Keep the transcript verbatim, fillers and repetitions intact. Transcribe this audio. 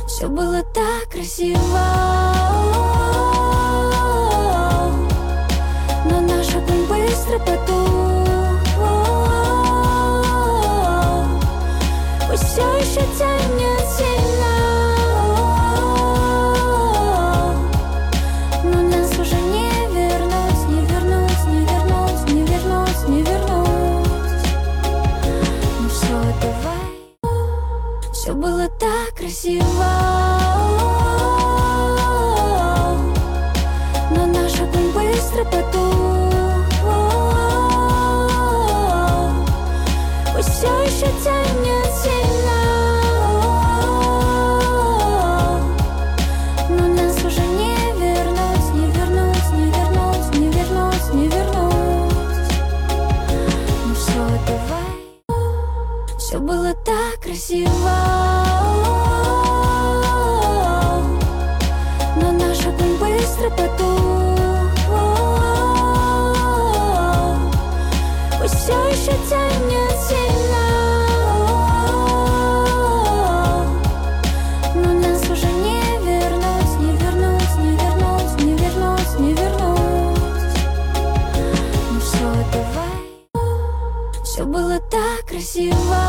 Все было так красиво, но наш огонь быстро потух. Пусть все еще тянет сильно, но нас уже не вернуть, не вернуть, не вернуть, не вернуть, не вернуть. Ну все, давай. Все было так красиво, но наш огонь быстро потух. Пусть все еще тянет сильно, но нас уже не вернуть, не вернуть, не вернуть, не вернуть, не вернуть. Ну все, давай. Все было так красиво, но наш огонь быстро потух. Пусть все еще тянет сильно, но нас уже не вернуть, не вернуть, не вернуть, не вернуть, не вернуть. Ну все, давай. Все было так красиво,